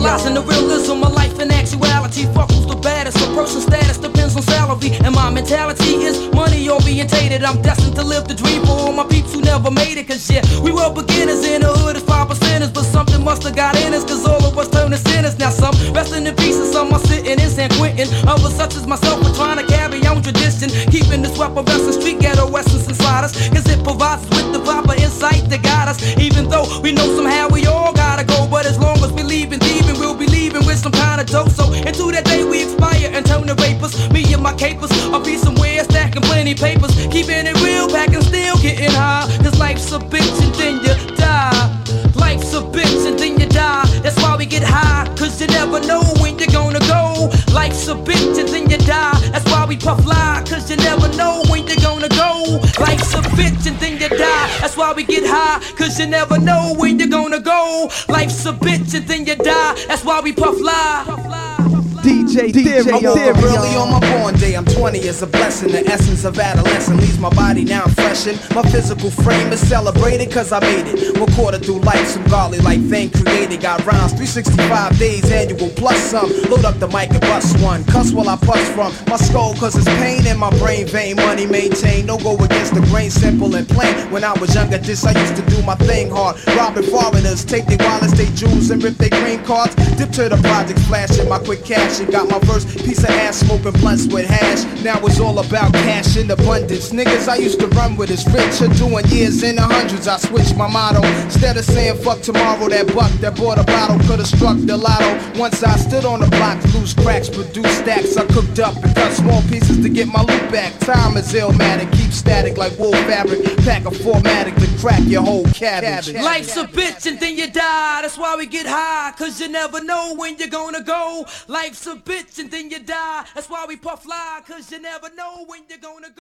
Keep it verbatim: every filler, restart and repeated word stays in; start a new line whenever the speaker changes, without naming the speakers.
Realizing the realism of life and actuality. Fuck who's the baddest, a person's status depends on salary. And my mentality is money orientated. I'm destined to live the dream for all my peeps who never made it. Cause yeah, we were beginners in the hood as five percenters. But something must have got in us, cause all of us turned to sinners. Now some resting in peace and some are sitting in San Quentin. Others such as myself are trying to carry on tradition, keeping this weapon wrestling street ghetto essence inside us. Cause it provides us with the proper insight to guide us. Even though we know somehow we all gotta go, but as long as we leaving, thieving, we'll be leaving with some kind of dope. So into that day we expire and turn to vapors. Me and my capers, I'll be somewhere stacking plenty papers, keeping it real, packing still getting high. Cause life's a bitch and then you die. Life's a bitch and then you die. That's why we get high, cause you never know when you're gonna go. Life's a bitch and then you die. That's why we puff lie, cause you never know when you're gonna go. Life's a bitch and then you die. That's why we get high, cause you never know when you're gonna go. Life's a bitch and then you die. That's why we puff lie.
D J Theory,
I woke up early on my born day. I'm twenty is a blessing. The essence of adolescence leaves my body now I'm freshened. My physical frame is celebrated cause I made it. Recorded through life, some godly like thing created. Got rounds, three sixty-five days annual plus some. Load up the mic and bust one. Cuss while I puss from my skull cause it's pain in my brain vein. Money maintained, no go against the grain, simple and plain. When I was younger, this I used to do my thing hard. Robbing foreigners, take their wallets, they jewels and rip their green cards. Dip to the projects, flashing my quick cash. And got my first piece of ass smoking blunts with hash. Now it's all about cash in abundance. Niggas I used to run with is rich or doing years in the hundreds. I switched my motto. Instead of saying fuck tomorrow, that buck that bought a bottle could've struck the lotto. Once I stood on the block, loose cracks, produced stacks. I cooked up and cut small pieces to get my loot back. Time is illmatic, keep static like wool fabric. Pack a formatic to crack your whole cabbage.
Life's a bitch and then you die. That's why we get high, cause you never know when you're gonna go. Life's a bitch and then you die. That's why we puff lie, cause you never know when you're gonna go.